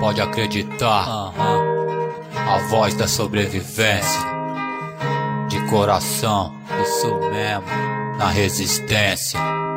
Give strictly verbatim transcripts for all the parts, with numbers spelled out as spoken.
Pode acreditar, uh-huh. A voz da sobrevivência, de coração, isso mesmo, na resistência.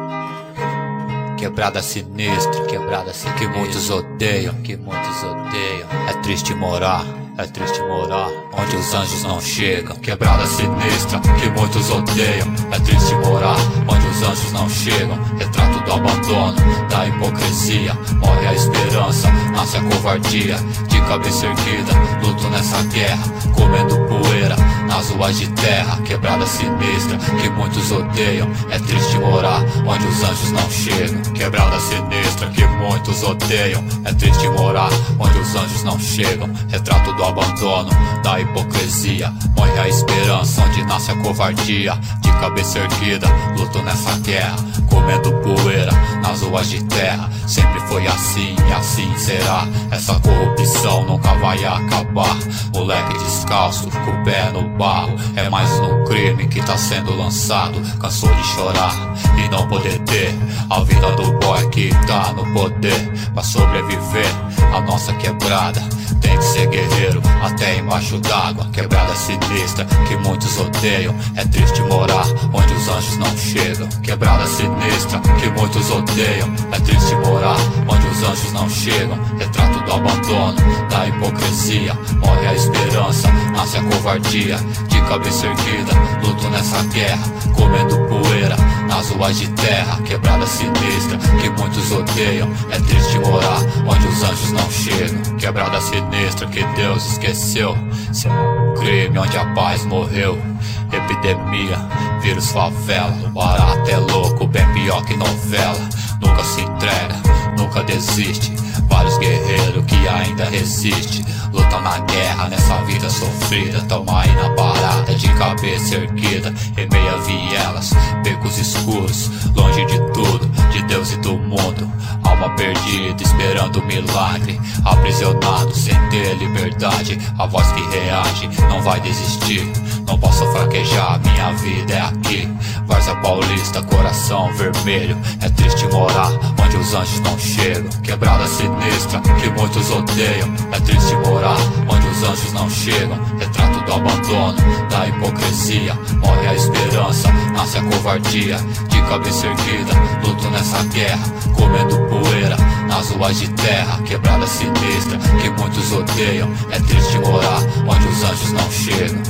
Quebrada sinistra, quebrada sinistra, que muitos odeiam, que muitos odeiam. É triste morar, é triste morar onde os anjos não chegam. Quebrada sinistra, que muitos odeiam. É triste morar onde os anjos não chegam. Retrato do abandono, da hipocrisia. Morre a esperança, nasce a covardia. De cabeça erguida, luto nessa guerra, comendo poeira nas ruas de terra. Quebrada sinistra, que muitos odeiam. É triste morar onde os anjos não chegam. Quebrada sinistra, que muitos odeiam. É triste morar onde os anjos não chegam. Retrato do abandono, da hipocrisia. Morre a esperança, onde nasce a covardia. De cabeça erguida, luto nessa guerra, comendo poeira nas ruas de terra. Sempre foi assim e assim será. Essa corrupção nunca vai acabar. Moleque descalço, com o pé no barro, é mais um crime que tá sendo lançado. Cansou de chorar e não poder ter a vida do boy que tá no poder. Pra sobreviver a nossa quebrada, tem que ser guerreiro até embaixo d'água. Quebrada sinistra, que muitos odeiam. É triste morar onde os anjos não chegam. Quebrada sinistra, que muitos odeiam. É triste morar onde os anjos não chegam. Retrato do abandono, da hipocrisia. Morre a esperança, nasce a covardia. De cabeça erguida, luto nessa guerra, comendo poeira nas ruas de terra. Quebrada sinistra, que muitos odeiam. É triste morar onde os anjos não chegam. Quebrada sinistra, que Deus esqueceu. Seu crime onde a paz morreu. Epidemia, vírus, favela. O barato é louco, bem pior que novela. Nunca se entrega, nunca desiste. Vários guerreiros que ainda resistem, lutam na guerra, nessa vida sofrida. Tamo aí na parada, de cabeça erguida, em meio a vielas, becos escuros, longe de tudo, de Deus e do mundo. Alma perdida, esperando um milagre, aprisionado, sem ter liberdade. A voz que reage, não vai desistir. Não posso fraquejar, minha vida é aqui. Várzea Paulista, coração vermelho. É triste morar onde os anjos não chegam. Quebrada sinistra, que muitos odeiam. É triste morar onde os anjos não chegam. Retrato do abandono, da hipocrisia. Morre a esperança, nasce a covardia. De cabeça erguida, luto nessa guerra, comendo poeira nas ruas de terra. Quebrada sinistra, que muitos odeiam. É triste morar onde os anjos não chegam.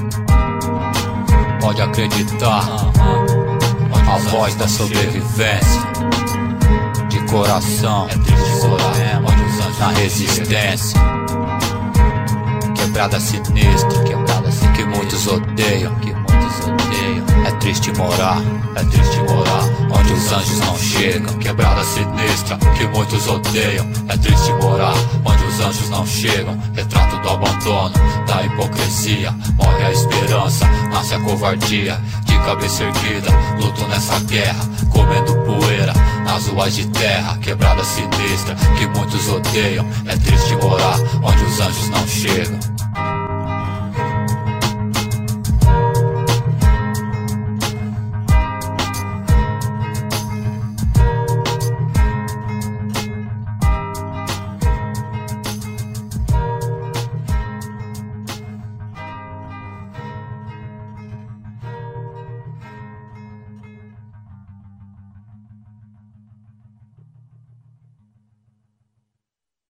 Pode acreditar, a voz da sobrevivência, de coração, é triste morar na resistência. Quebrada sinistra, quebrada sinistra, que muitos odeiam, que muitos odeiam. É triste morar, é triste morar onde os anjos não chegam. Quebrada sinistra, que muitos odeiam. É triste morar onde os anjos não chegam. Retrato do abandono, da hipocrisia. Morre a esperança, nasce a covardia. De cabeça erguida, luto nessa guerra, comendo poeira nas ruas de terra. Quebrada sinistra, que muitos odeiam. É triste morar onde os anjos não chegam.